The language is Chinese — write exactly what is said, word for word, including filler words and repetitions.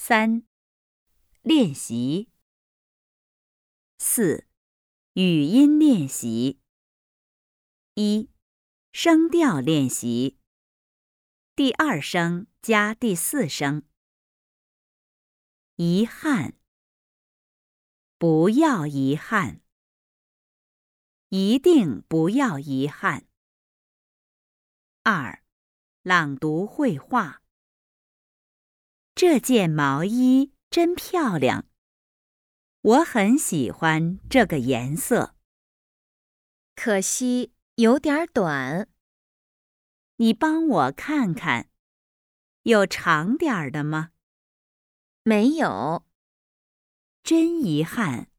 三、练习。四、语音练习。一、声调练习。第二声加第四声。遗憾，不要遗憾，一定不要遗憾。二、朗读绘画。这件毛衣真漂亮，我很喜欢这个颜色。 可惜有点短， 你帮我看看，有长点儿的吗？ 没有。 真遗憾。